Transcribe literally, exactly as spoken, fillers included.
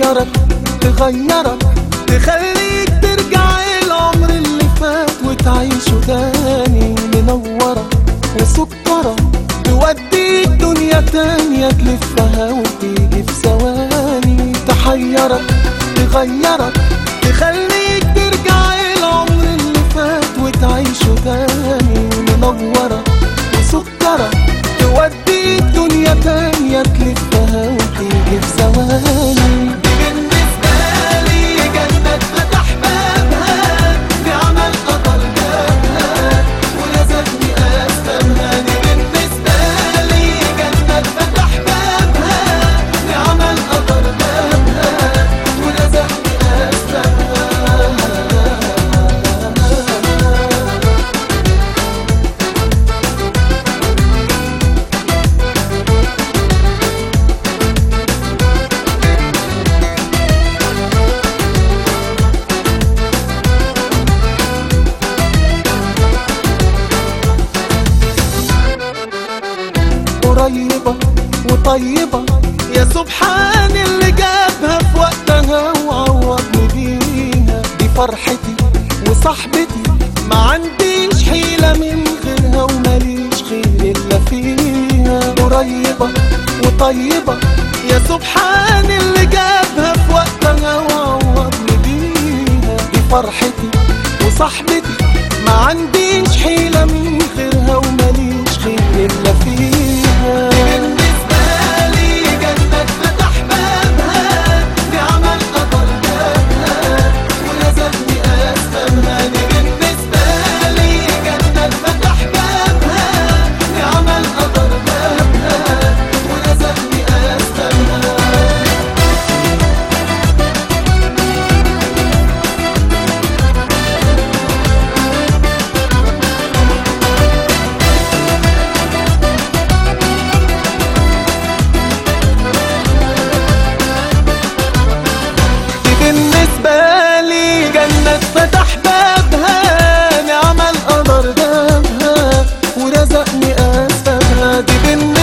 تحيرك تغيرك تخليك ترجع العمر اللي فات وتعيشه تاني. منورة وسكرة توديك دنيا تانية تلفها وتيجي في ثواني. تحيرك تغيرك تخليك ترجع العمر اللي فات وتعيشه تاني. منورة وسكرة توديك دنيا تانية تلفها وتيجي في ثواني. بالنسبة لي جنة فتح بابها بعمل قدر جابها ولازمني أسلمها. بالنسبة لي جنة فتح بابها بعمل قدر جابها ولازمني أسلمها. قريبة وطيبة يا سبحان اللي جابها في وقتها وعوضني بيها. دي فرحتي وصاحبتي ما عنديش حيلة من غيرها وماليش خير إلا فيها. قريبة وطيبة يا سبحان اللي جابها في وقتها وعوضني بيها. دي فرحتي وصاحبتي ما عنديش حيلة من غيرها وماليش خير إلا فيها. بالنسبة لي جنة فتح بابها بعمل قدر جابها ولازمني أسلمها. بالنسبة لي جنة فتح بابها بعمل قدر جابها ولازمني أسلمها. بالنسبة لي جنة فتح بابها نعم القدر جابها ورزقني أسبابها. دي